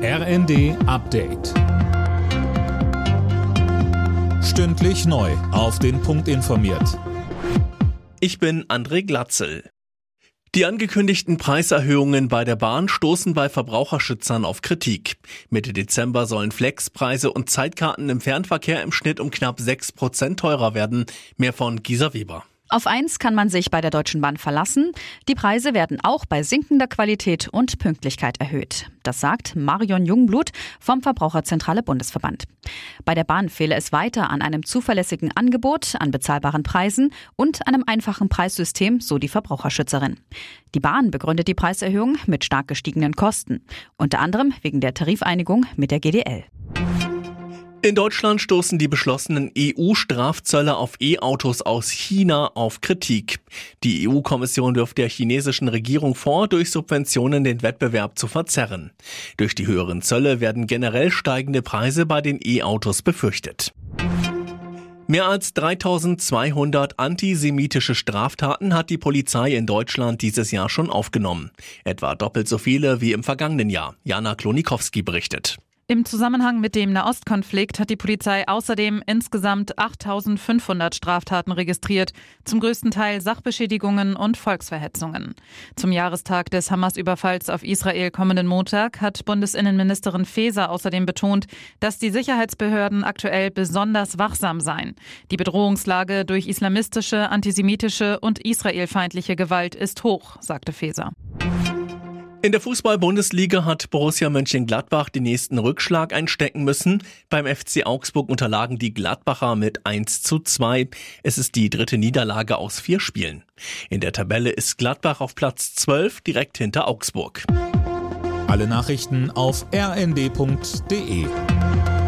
RND Update. Stündlich neu auf den Punkt informiert. Ich bin André Glatzel. Die angekündigten Preiserhöhungen bei der Bahn stoßen bei Verbraucherschützern auf Kritik. Mitte Dezember sollen Flexpreise und Zeitkarten im Fernverkehr im Schnitt um knapp 6% teurer werden. Mehr von Gisa Weber. Auf eins kann man sich bei der Deutschen Bahn verlassen. Die Preise werden auch bei sinkender Qualität und Pünktlichkeit erhöht. Das sagt Marion Jungblut vom Verbraucherzentrale Bundesverband. Bei der Bahn fehle es weiter an einem zuverlässigen Angebot, an bezahlbaren Preisen und einem einfachen Preissystem, so die Verbraucherschützerin. Die Bahn begründet die Preiserhöhung mit stark gestiegenen Kosten, unter anderem wegen der Tarifeinigung mit der GDL. In Deutschland stoßen die beschlossenen EU-Strafzölle auf E-Autos aus China auf Kritik. Die EU-Kommission wirft der chinesischen Regierung vor, durch Subventionen den Wettbewerb zu verzerren. Durch die höheren Zölle werden generell steigende Preise bei den E-Autos befürchtet. Mehr als 3200 antisemitische Straftaten hat die Polizei in Deutschland dieses Jahr schon aufgenommen. Etwa doppelt so viele wie im vergangenen Jahr. Jana Klonikowski berichtet. Im Zusammenhang mit dem Nahostkonflikt hat die Polizei außerdem insgesamt 8.500 Straftaten registriert, zum größten Teil Sachbeschädigungen und Volksverhetzungen. Zum Jahrestag des Hamas-Überfalls auf Israel kommenden Montag hat Bundesinnenministerin Faeser außerdem betont, dass die Sicherheitsbehörden aktuell besonders wachsam seien. Die Bedrohungslage durch islamistische, antisemitische und israelfeindliche Gewalt ist hoch, sagte Faeser. In der Fußball-Bundesliga hat Borussia Mönchengladbach den nächsten Rückschlag einstecken müssen. Beim FC Augsburg unterlagen die Gladbacher mit 1:2. Es ist die dritte Niederlage aus 4 Spielen. In der Tabelle ist Gladbach auf Platz 12, direkt hinter Augsburg. Alle Nachrichten auf rnd.de.